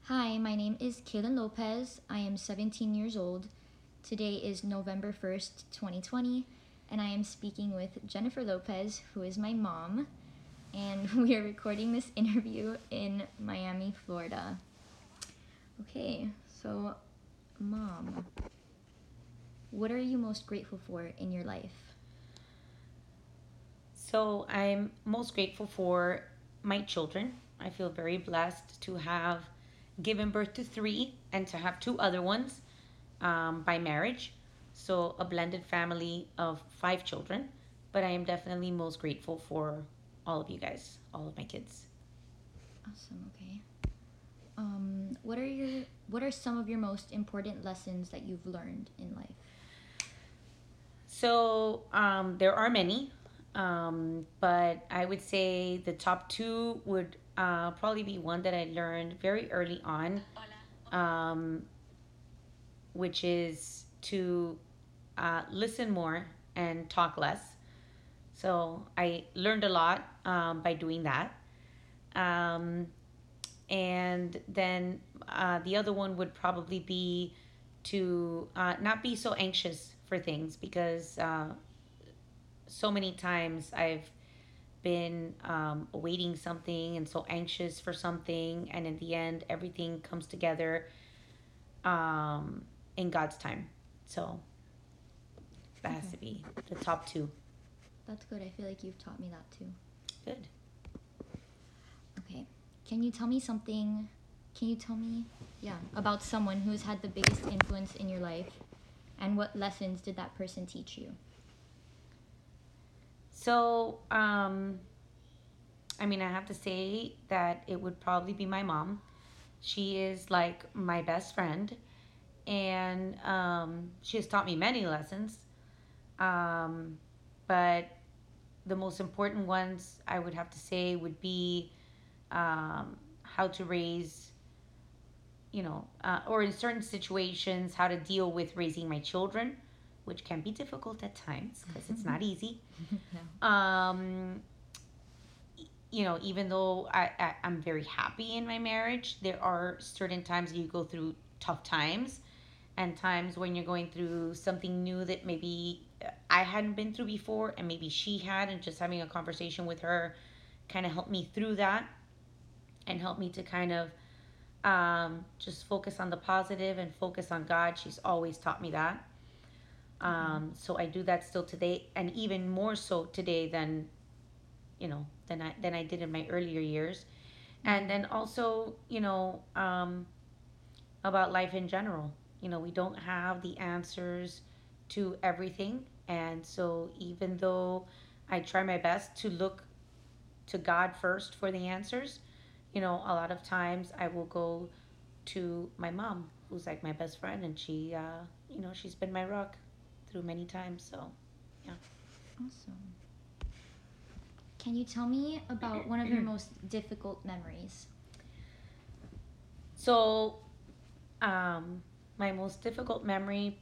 Hi, my name is Kaylin Lopez. I am 17 years old. Today is November 1st, 2020, and I am speaking with Jennifer Lopez, who is my mom, and we are recording this interview in Miami, Florida. Okay, so, Mom, what are you most grateful for in your life? So I'm most grateful for my children. I feel very blessed to have given birth to three and to have two other ones by marriage. So a blended family of five children. But I am definitely most grateful for all of you guys, all of my kids. Awesome, okay. What are some of your most important lessons that you've learned in life? So there are many, but I would say the top two would probably be one that I learned very early on, um, which is to listen more and talk less. So I learned a lot by doing that. Um, and then the other one would probably be to not be so anxious for things because so many times I've been awaiting something and so anxious for something, and in the end, everything comes together in God's time. So that has Okay, to be the top two. that's good. I feel like you've taught me that too. Good. Okay. Can you tell me something? Can you tell me, yeah, about someone who's had the biggest influence in your life and what lessons did that person teach you? So, I mean, I have to say that it would probably be my mom. She is like my best friend, and she has taught me many lessons. Um, but the most important ones I would have to say would be how to raise, or in certain situations, how to deal with raising my children, which can be difficult at times because it's not easy. No. Um, Even though I'm very happy in my marriage, there are certain times you go through tough times and times when you're going through something new that maybe I hadn't been through before and maybe she had, and just having a conversation with her kind of helped me through that and helped me to kind of just focus on the positive and focus on God. She's always taught me that. Okay. So I do that still today, and even more so today than I did in my earlier years. And Mm-hmm. then also, about life in general. We don't have the answers to everything, and so even though I try my best to look to God first for the answers, a lot of times I will go to my mom, who's like my best friend, and she's been my rock through many times. So, yeah. Awesome. Can you tell me about one of your most difficult memories? So, my most difficult memory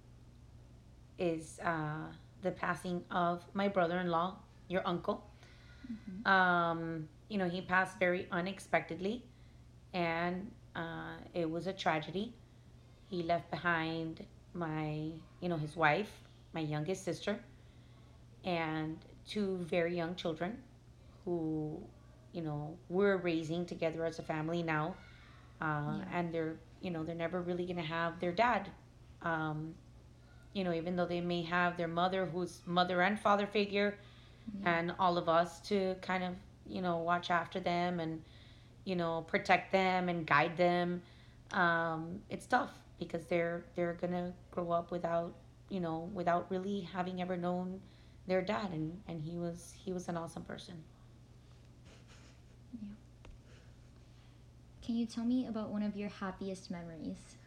is the passing of my brother-in-law, your uncle. Mm-hmm. He passed very unexpectedly, and it was a tragedy. He left behind his wife, my youngest sister, and two very young children who, we're raising together as a family now. Yeah. And they're never really going to have their dad. Um, Even though they may have their mother, who's mother and father figure, Yeah. and all of us to kind of, watch after them and, protect them and guide them. It's tough because they're gonna grow up without really having ever known their dad, and he was an awesome person. Yeah. Can you tell me about one of your happiest memories?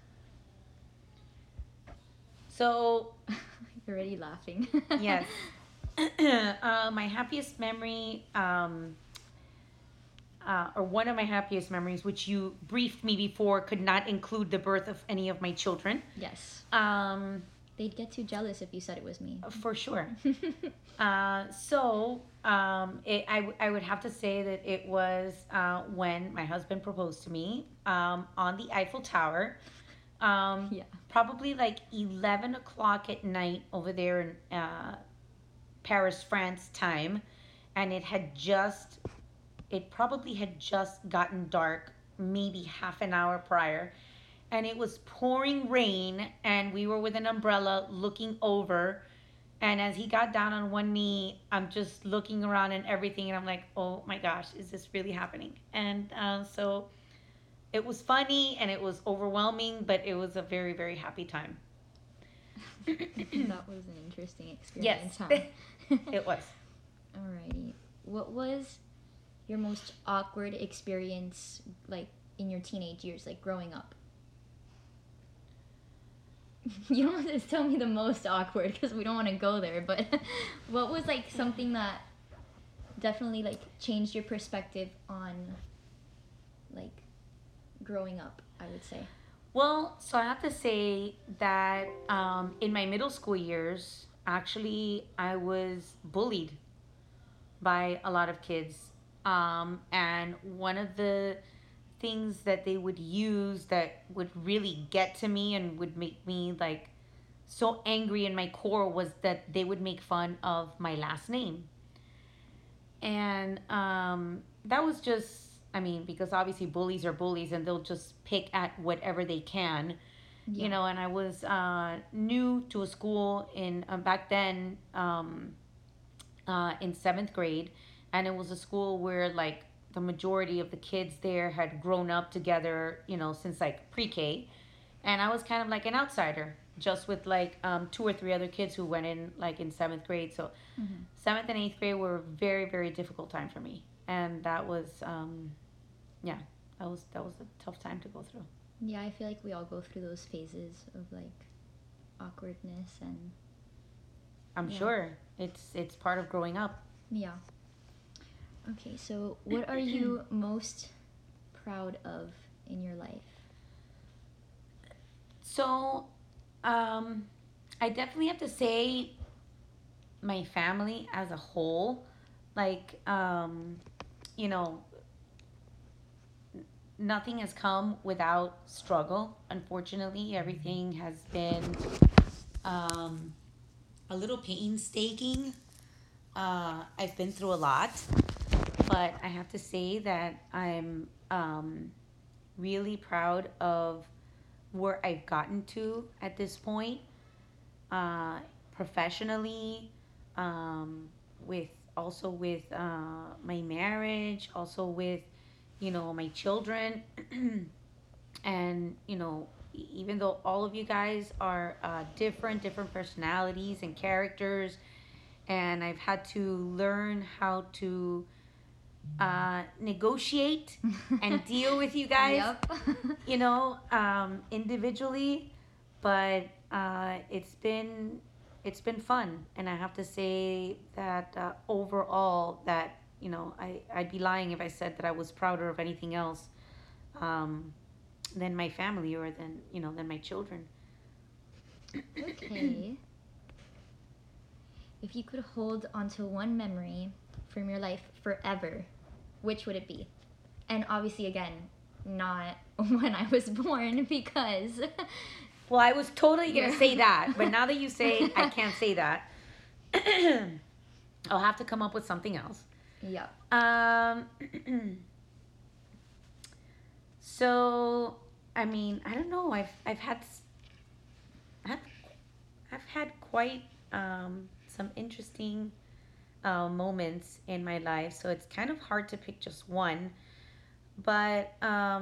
So You're already laughing. yes, my happiest memory, or one of my happiest memories, which you briefed me before, could not include the birth of any of my children. Yes. Um, They'd get too jealous if you said it was me. For sure. I would have to say that it was when my husband proposed to me on the Eiffel Tower. Yeah. Probably like 11 o'clock at night over there in Paris, France time. And it probably had just gotten dark, maybe half an hour prior. And it was pouring rain, and we were with an umbrella looking over. And as he got down on one knee, I'm just looking around and everything, and I'm like, oh my gosh, is this really happening? And so it was funny and it was overwhelming, but it was a very, very happy time. That was an interesting Yes, experience, huh? it was. Alrighty. What was your most awkward experience, like, in your teenage years, like, growing up? You don't have to tell me the most awkward, because we don't want to go there, but what was, like, something that definitely, like, changed your perspective on, like, growing up, I would say? Well, so I have to say that in my middle school years, actually, I was bullied by a lot of kids. And one of the things that they would use that would really get to me and would make me like so angry in my core was that they would make fun of my last name. And that was just, I mean, because obviously bullies are bullies and they'll just pick at whatever they can, Yeah. you know. And I was new to a school in back then in seventh grade, and it was a school where like the majority of the kids there had grown up together, you know, since like pre-K, and I was kind of like an outsider, just with like two or three other kids who went in like in seventh grade. So Mm-hmm. seventh and eighth grade were a very, very difficult time for me, and that was yeah, that was a tough time to go through. Yeah, I feel like we all go through those phases of, like, awkwardness and, I'm yeah. sure it's part of growing up. Yeah. Okay, so what are you most proud of in your life? So I definitely have to say my family as a whole, like you know, nothing has come without struggle. Unfortunately, everything has been um, a little painstaking. I've been through a lot, but I have to say that I'm really proud of where I've gotten to at this point, professionally, um, with also with my marriage, also with my children, and even though all of you guys are different personalities and characters, and I've had to learn how to negotiate and deal with you guys, Yep. individually, but it's been fun, and I have to say that overall that I'd be lying if I said that I was prouder of anything else um, than my family or than my children. Okay. If you could hold onto one memory from your life forever, which would it be? And obviously, again, not when I was born, because Well, I was totally gonna Yeah. say that, but now that you say I can't say that, I'll have to come up with something else. yeah. Um, so I mean, I don't know. I've, I've had quite some interesting moments in my life, so it's kind of hard to pick just one. But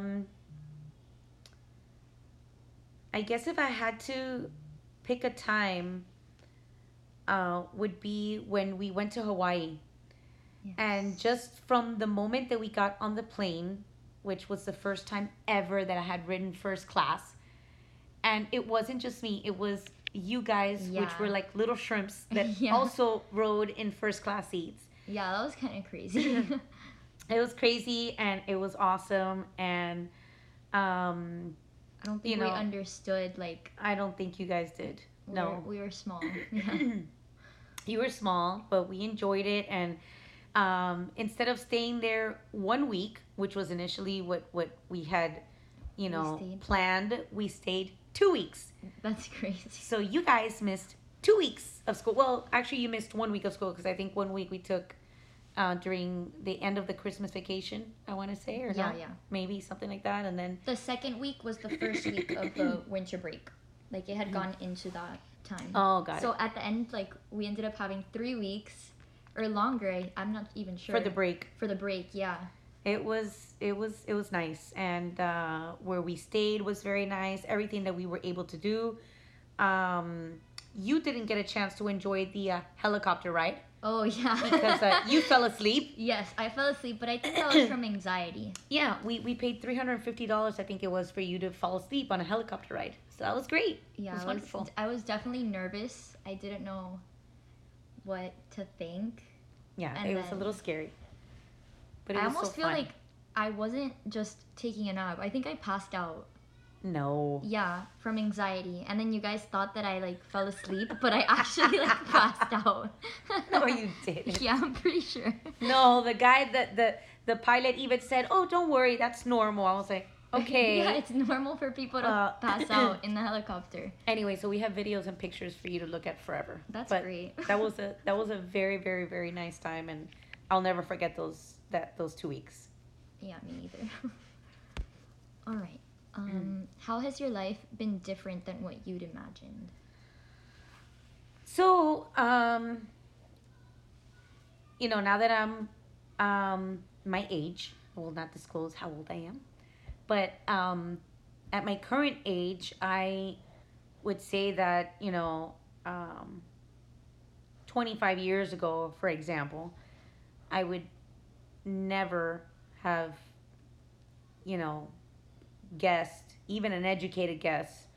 I guess if I had to pick a time, would be when we went to Hawaii. Yes. And just from the moment that we got on the plane, which was the first time ever that I had ridden first class, and it wasn't just me, it was you guys, which Yeah. were like little shrimps that Yeah. also rode in first class seats. Yeah, that was kind of crazy. It was crazy and it was awesome. And I don't think You we know, understood, like, I don't think you guys did. No. We were small. Yeah. You were small, but we enjoyed it. And instead of staying there 1 week, which was initially what we had, We stayed. planned, we stayed 2 weeks. That's crazy. So you guys missed 2 weeks of school. Well, actually, you missed 1 week of school because I think 1 week we took during the end of the Christmas vacation, I want to say, or Yeah, not? yeah. Maybe something like that. And then, The second week was the first week of the winter break. Like it had gone into that time. oh, got So it. at the end, like we ended up having 3 weeks or longer. I'm not even sure. For the break. For the break, yeah. It was nice, and where we stayed was very nice. Everything that we were able to do. You didn't get a chance to enjoy the helicopter ride Oh yeah. because you fell asleep. Yes, I fell asleep, but I think that was from anxiety. Yeah, we paid $350. I think it was for you to fall asleep on a helicopter ride. So that was great. Yeah, It was wonderful. I was definitely nervous. I didn't know what to think. Yeah, And it was a then- little scary, but it I was almost so feel fun. like I wasn't just taking a nap. I think I passed out. No. Yeah, from anxiety. And then you guys thought that I like fell asleep, but I actually like passed out. No, you didn't. Yeah, I'm pretty sure. No, the guy that the pilot even said, "Oh, don't worry, that's normal." I was like, "Okay." Yeah, it's normal for people to pass out in the helicopter. Anyway, so we have videos and pictures for you to look at forever. That's But great. that was a very, very, very nice time, and I'll never forget those 2 weeks. Yeah, me either. All right. How has your life been different than what you'd imagined? So, now that I'm my age, I will not disclose how old I am, but at my current age, I would say that 25 years ago, for example, I would never have, guessed, even an educated guess,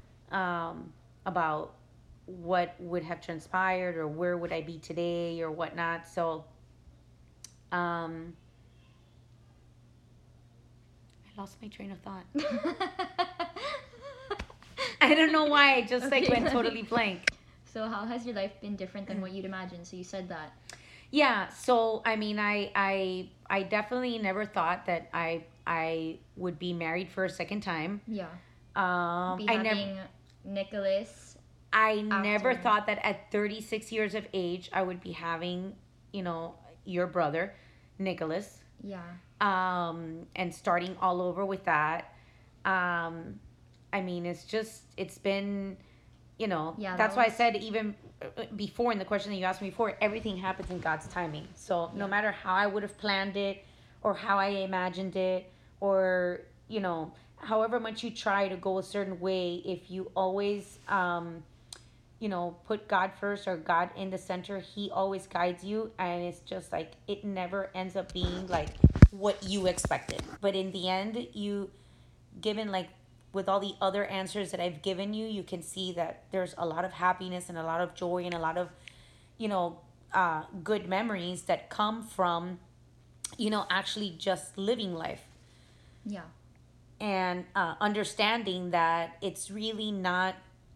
about what would have transpired or where would I be today or whatnot. So, I lost my train of thought. I don't know why. I just Okay, went let me- totally blank. So how has your life been different than what you'd imagined? So you said that. Yeah, so I mean, I definitely never thought that I would be married for a second time. Yeah. Be I never having Nicholas. I never after- thought that at 36 years of age I would be having, your brother, Nicholas, Yeah. and starting all over with that. I mean, it's been, Yeah, that's that why I was- said even before in the question that you asked me before, everything happens in God's timing. So no Yeah. matter how I would have planned it or how I imagined it or, however much you try to go a certain way, if you always, put God first or God in the center, He always guides you. And it's just like, it never ends up being like what you expected. But in the end, given like with all the other answers that I've given you, you can see that there's a lot of happiness and a lot of joy and a lot of, good memories that come from, actually just living life Yeah. and understanding that it's really not,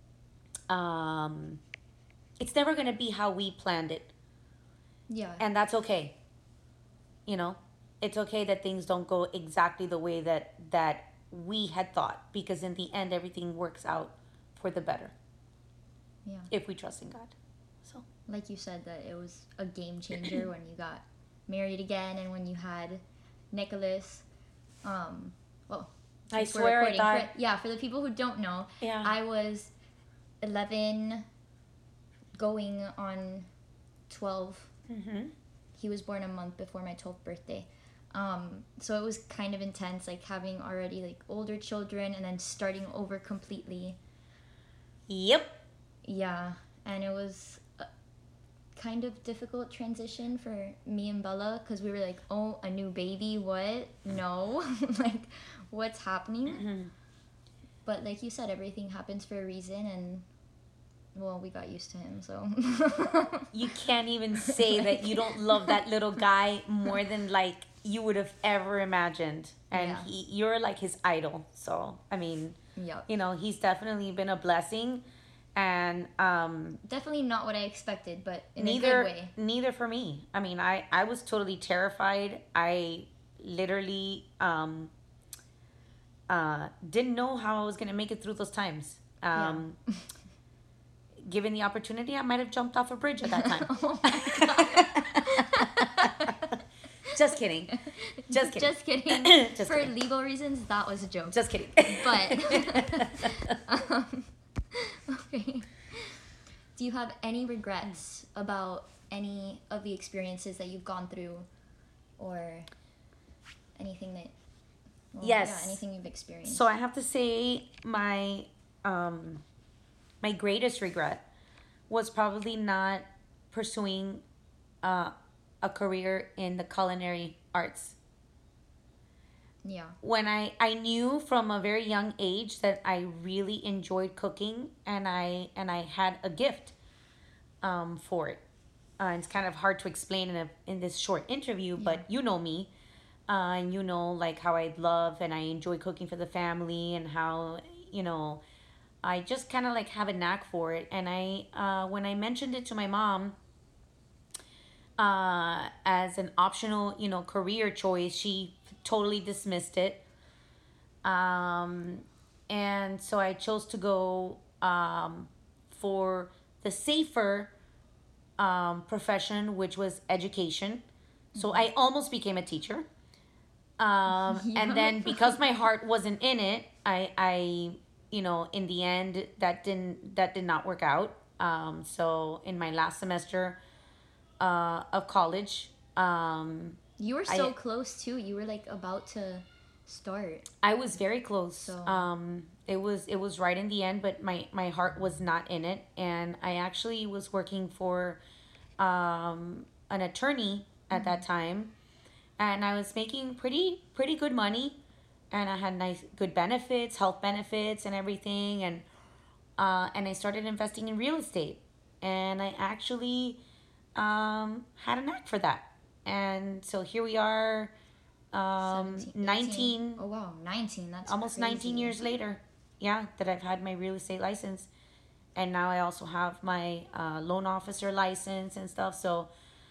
it's never going to be how we planned it. Yeah. And that's okay. It's okay that things don't go exactly the way that we had thought, because in the end everything works out for the better Yeah. if we trust in God. So Like you said, that it was a game changer when you got married again and when you had Nicholas. Well, I since we're swear I recording, thought, yeah, for the people who don't know, yeah, I was 11 going on 12. mm-hmm. He was born a month before my 12th birthday. So it was kind of intense, like having already like older children and then starting over completely. Yep. Yeah, and it was a kind of difficult transition for me and Bella because we were like, oh, a new baby, what? No, like, what's happening? Mm-hmm. But like you said, everything happens for a reason, and well, we got used to him, so. You can't even say that you don't love that little guy more than like you would have ever imagined, and Yeah. you're like his idol. So I mean, Yep. he's definitely been a blessing. And Definitely not what I expected, but in a good neither way. neither for me. I mean, I was totally terrified. I literally didn't know how I was going to make it through those times. Yeah. Given the opportunity, I might have jumped off a bridge at that time. Oh my Just kidding. Just kidding. Just kidding. Just For kidding. legal reasons, that was a joke. Just kidding. But okay. Do you have any regrets about any of the experiences that you've gone through, or anything that? Well, Yes. Yeah, anything you've experienced. So I have to say my greatest regret was probably not pursuing a career in the culinary arts. Yeah. When I knew from a very young age that I really enjoyed cooking, and I had a gift for it. It's kind of hard to explain in this short interview, but you know me, and you know like how I love and I enjoy cooking for the family, and how I just kind of like have a knack for it. And I when I mentioned it to my mom as an optional career choice, she totally dismissed it. Um, and so I chose to go for the safer profession, which was education. So I almost became a teacher. And then because my heart wasn't in it, I in the end that did not work out. So in my last semester of college, You were so close too. You were like about to start. I was very close. So It was right in the end, but my heart was not in it, and I actually was working for an attorney at that time, and I was making pretty good money, and I had nice good benefits, health benefits, and everything, and I started investing in real estate, and I actually had a knack for that, and so here we are. 19, Oh wow, 19. That's almost crazy. 19 years later, yeah, that I've had my real estate license. And now I also have my loan officer license and stuff. So,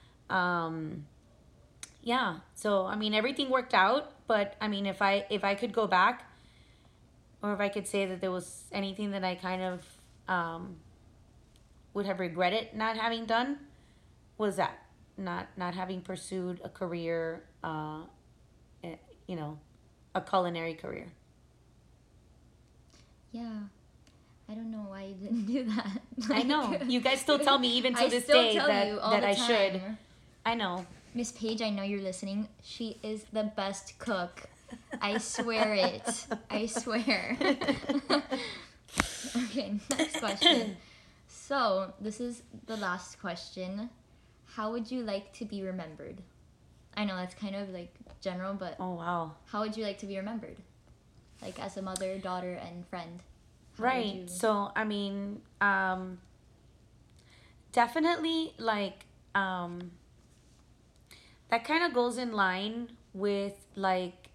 yeah. So, I mean, everything worked out. But, I mean, if I could go back, or if I could say that there was anything that I kind of would have regretted not having done, was that. Not having pursued a career, a culinary career. Yeah. I don't know why you didn't do that. I know. You guys still tell me even to I this still day tell that, you all that the I time. should. I know. Miss Paige, I know you're listening. She is the best cook. I swear it. I swear. Okay, next question. So, this is the last question. How would you like to be remembered? I know that's kind of like general, but Oh, wow. how would you like to be remembered? Like as a mother, daughter, and friend. How would Right. you- So, I mean, definitely like that kind of goes in line with like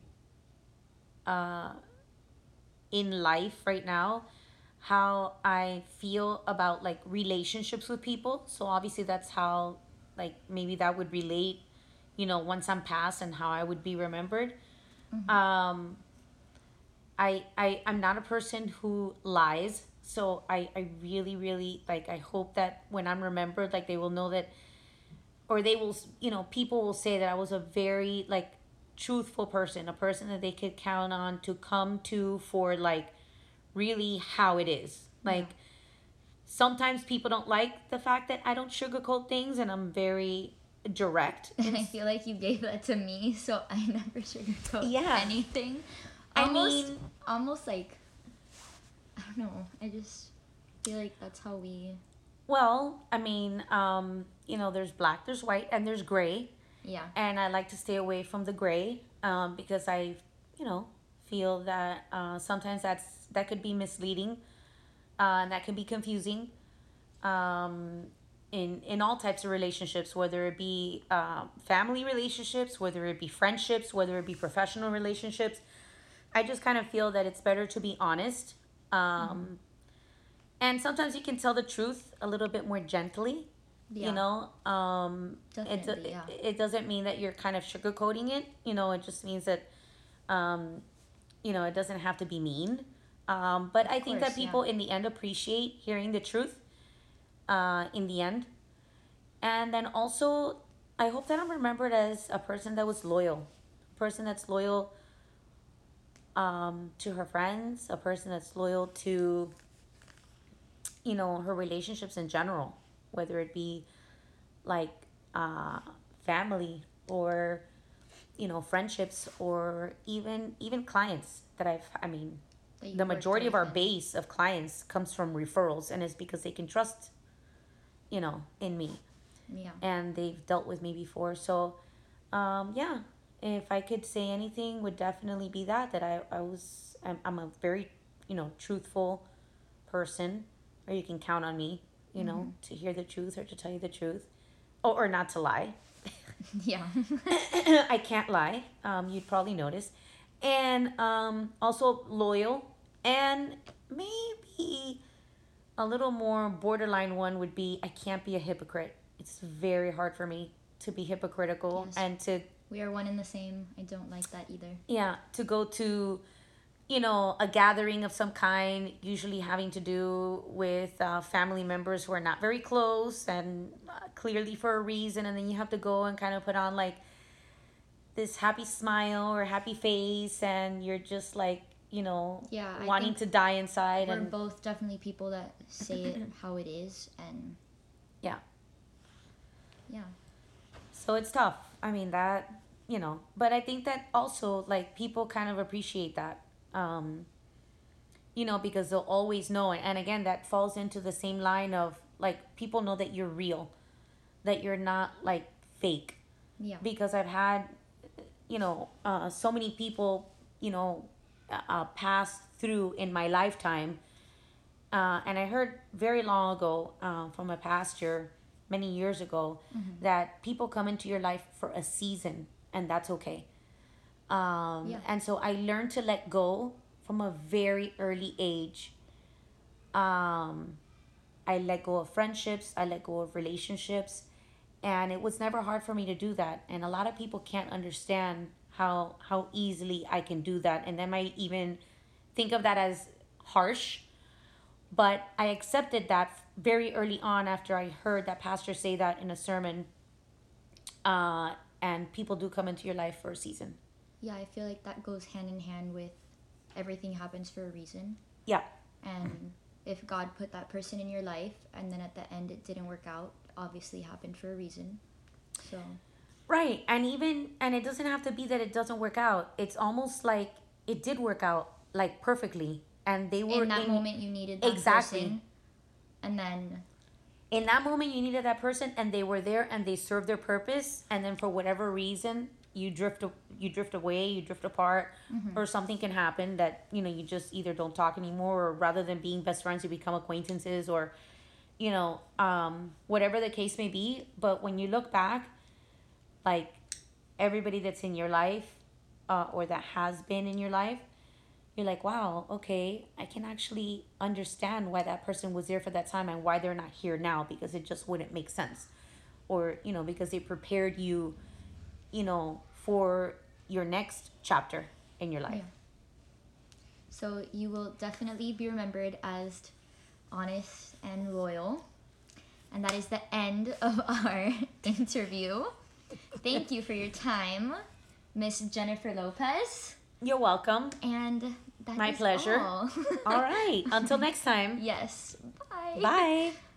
in life right now, how I feel about like relationships with people. So obviously that's how like maybe that would relate, once I'm past, and how I would be remembered. Um I'm not a person who lies. So I really, really like, I hope that when I'm remembered, like they will know that, or they will, people will say that I was a very like truthful person, a person that they could count on to come to for like really how it is. Like sometimes people don't like the fact that I don't sugarcoat things, and I'm very direct. And I feel like you gave that to me, so I never sugarcoat Yeah. anything. I Almost, mean- almost like, I don't know. I just feel like that's how we, Well, I mean, there's black, there's white, and there's gray. yeah. And I like to stay away from the gray, because I, feel that sometimes that could be misleading, and that can be confusing, in all types of relationships, whether it be family relationships, whether it be friendships, whether it be professional relationships. I just kind of feel that it's better to be honest, And sometimes you can tell the truth a little bit more gently. Yeah. Definitely. Yeah. It doesn't mean that you're kind of sugarcoating it. It just means that um, it doesn't have to be mean. But I Of think that course. Yeah. people in the end appreciate hearing the truth in the end. And then also, I hope that I'm remembered as a person that was loyal, a person that's loyal to her friends, a person that's loyal to, her relationships in general, whether it be like uh, family or, friendships or even clients that I mean, That the you worked majority of with our and base of clients comes from referrals, and it's because they can trust, in me, yeah. and they've dealt with me before. So, yeah, if I could say anything, would definitely be that I'm a very, truthful person, or you can count on me, Mm-hmm. to hear the truth or to tell you the truth, or not to lie. Yeah. I can't lie. You'd probably notice. And also loyal. And maybe a little more borderline one would be I can't be a hypocrite. It's very hard for me to be hypocritical Yes. and to, We are one and the same. I don't like that either. yeah, to go to, a gathering of some kind, usually having to do with family members who are not very close and clearly for a reason. And then you have to go and kind of put on like this happy smile or happy face, and you're just like, Yeah, I wanting think to die inside. we're And both definitely people that say it how it is, and yeah, yeah. so it's tough. I mean, that, but I think that also, like, people kind of appreciate that. Because they'll always know. And again, that falls into the same line of like, people know that you're real, that you're not like fake. Yeah. Because I've had, so many people, pass through in my lifetime. And I heard very long ago from a pastor many years ago that people come into your life for a season, and that's okay. Yeah. And so I learned to let go from a very early age. Um, I let go of friendships, I let go of relationships, and it was never hard for me to do that. And a lot of people can't understand how easily I can do that, and they might even think of that as harsh. But I accepted that very early on after I heard that pastor say that in a sermon. And people do come into your life for a season. Yeah, I feel like that goes hand in hand with everything happens for a reason. Yeah. And if God put that person in your life and then at the end it didn't work out, obviously happened for a reason. So, Right. And it doesn't have to be that it doesn't work out. It's almost like it did work out like perfectly. And they were in that moment you needed that Exactly. person, and then In that moment you needed that person, and they were there and they served their purpose, and then for whatever reason you drift away, you drift apart, or something can happen that, you just either don't talk anymore, or rather than being best friends you become acquaintances, or whatever the case may be. But when you look back, like, everybody that's in your life, or that has been in your life, you're like, wow, okay, I can actually understand why that person was there for that time and why they're not here now, because it just wouldn't make sense. Or, because they prepared you, for your next chapter in your life. yeah. So you will definitely be remembered as honest and loyal. And that is the end of our interview. Thank you for your time, Miss Jennifer Lopez. You're welcome. And that My is pleasure. all. All right. Until next time. Yes. Bye. Bye.